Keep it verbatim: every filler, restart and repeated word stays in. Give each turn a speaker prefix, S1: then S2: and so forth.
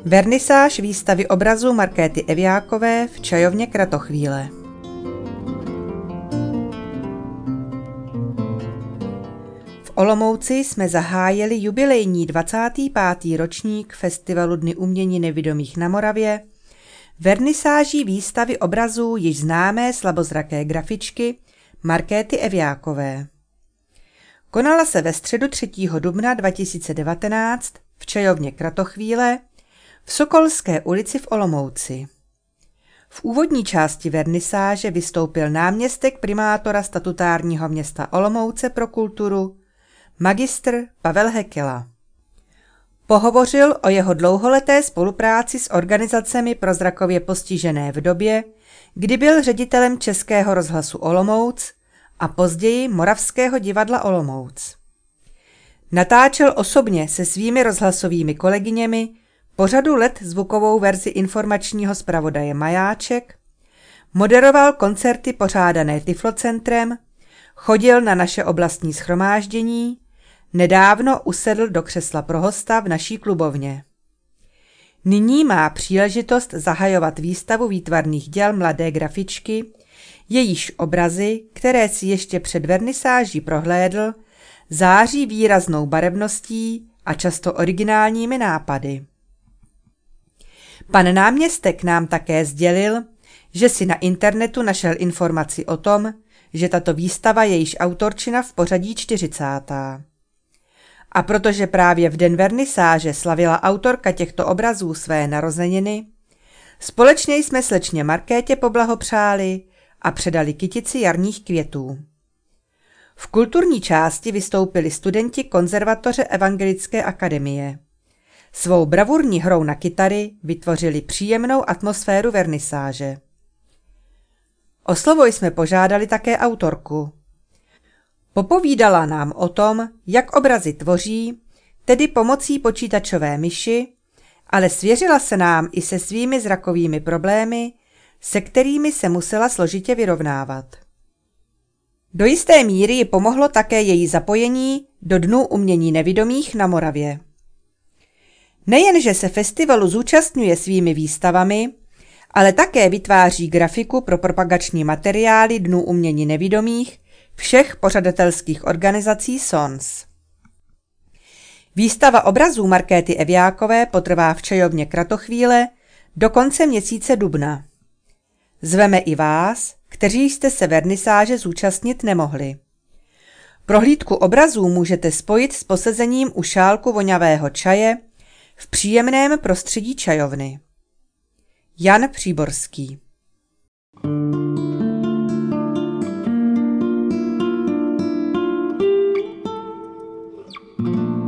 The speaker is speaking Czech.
S1: Vernisáž výstavy obrazů Markéty Eviákové v čajovně Kratochvíle. V Olomouci jsme zahájili jubilejní dvacátý pátý ročník Festivalu Dny umění nevidomých na Moravě vernisáží výstavy obrazů již známé slabozraké grafičky Markéty Eviákové. Konala se ve středu třetího dubna dva tisíce devatenáct v čajovně Kratochvíle v Sokolské ulici v Olomouci. V úvodní části vernisáže vystoupil náměstek primátora statutárního města Olomouce pro kulturu, magistr Pavel Hekela. Pohovořil o jeho dlouholeté spolupráci s organizacemi pro zrakově postižené v době, kdy byl ředitelem Českého rozhlasu Olomouc a později Moravského divadla Olomouc. Natáčel osobně se svými rozhlasovými kolegyněmi po řadu let zvukovou verzi informačního zpravodaje Majáček, moderoval koncerty pořádané Tyflocentrem, chodil na naše oblastní shromáždění, nedávno usedl do křesla pro hosta v naší klubovně. Nyní má příležitost zahajovat výstavu výtvarných děl mladé grafičky, jejíž obrazy, které si ještě před vernisáží prohlédl, září výraznou barevností a často originálními nápady. Pan náměstek nám také sdělil, že si na internetu našel informaci o tom, že tato výstava je již autorčina v pořadí čtyřicátá. A protože právě v den vernisáže slavila autorka těchto obrazů své narozeniny, společně jsme slečně Markétě poblahopřáli a předali kytici jarních květů. V kulturní části vystoupili studenti konzervatoře Evangelické akademie. Svou bravurní hrou na kytary vytvořili příjemnou atmosféru vernisáže. O slovo jsme požádali také autorku. Popovídala nám o tom, jak obrazy tvoří, tedy pomocí počítačové myši, ale svěřila se nám i se svými zrakovými problémy, se kterými se musela složitě vyrovnávat. Do jisté míry ji pomohlo také její zapojení do Dnů umění nevidomých na Moravě. Nejenže se festivalu zúčastňuje svými výstavami, ale také vytváří grafiku pro propagační materiály Dnů umění nevidomých všech pořadatelských organizací S O N S. Výstava obrazů Markéty Eviákové potrvá v čajovně Kratochvíle do konce měsíce dubna. Zveme i vás, kteří jste se vernisáže zúčastnit nemohli. Prohlídku obrazů můžete spojit s posezením u šálku voňavého čaje v příjemném prostředí čajovny. Jan Příborský.
S2: Mm-hmm.